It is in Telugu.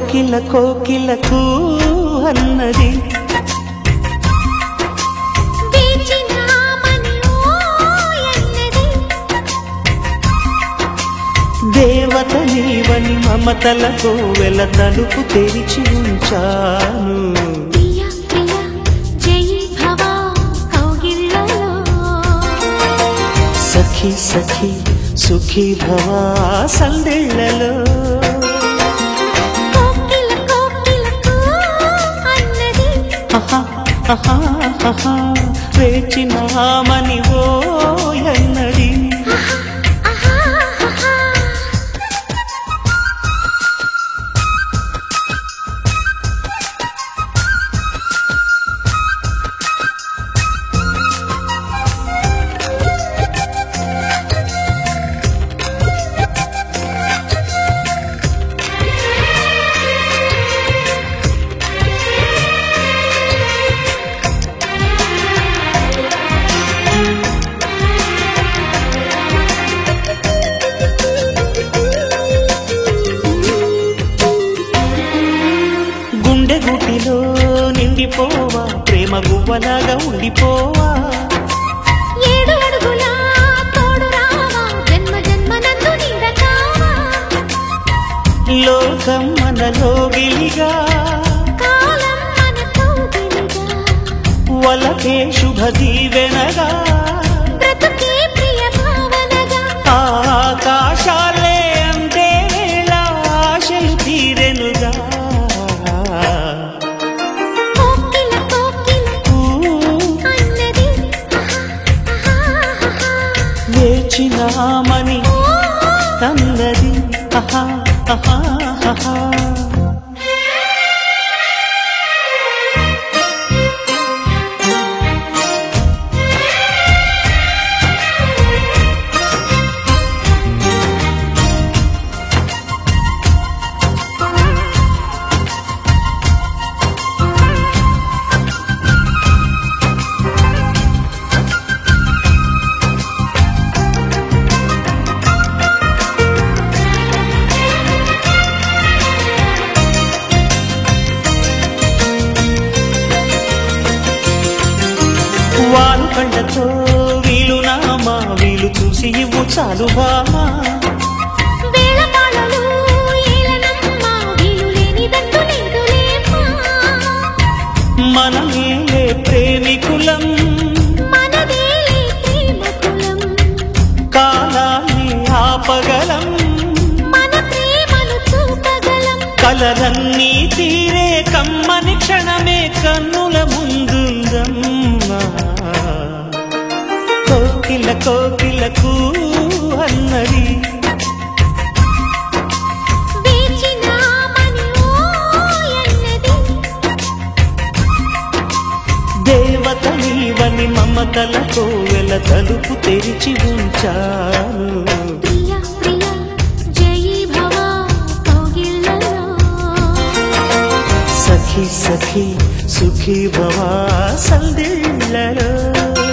కోకిల కోకిలకు అన్నది దేవత నీవని మమతలకు వెల తలుపు తెరిచి ఉంచాను. సఖీ సఖీ సుఖీ భవా సందేళ్లలో వేచినామని ఓ ఎన్నడి గుటిలో నిండిపోవా ప్రేమ గువ్వలాగా ఉండిపోవా. 7 అడుగుల తోడు రావా జన్మ జన్మ నందు నీడకావా. లోకం మనలో గిలిగా కాలం మనతో గిలిగా వలకే శుభ దీవెనగా బ్రతుకే ప్రియ భావనగా ఆకాశాలే అందే వేళ ఆశలు తీరెనుగా. వేచినామని అన్నది ఆహా ఆహా ఆహా. వాలు కండతో వీలు నామా వీలు చూసి ఇవ్వు చాలు బామా. వేళపాళలు ఏలనమ్మా వీలు లేనిదంటూ లేదులేమ్మా. మనమేలే ప్రేమికులం మనదేలే ప్రేమకులం. కాలాన్ని ఆపగలం మన ప్రేమను చూపగలం. కలలన్నీ తీరే కమ్మని క్షణమే కన్నుల ముందుందమ్మా. కోకిల కోకిలకు అన్నది వేచినామని ఓ ఎన్నది. దేవత నీవని మమతలతో వెల తలుపు తెరిచి ఉంచాను. ప్రియ ప్రియ జయీ భవ కౌగిళ్ళలో సఖీ సఖీ సుఖీ భవా సందేళ్లలో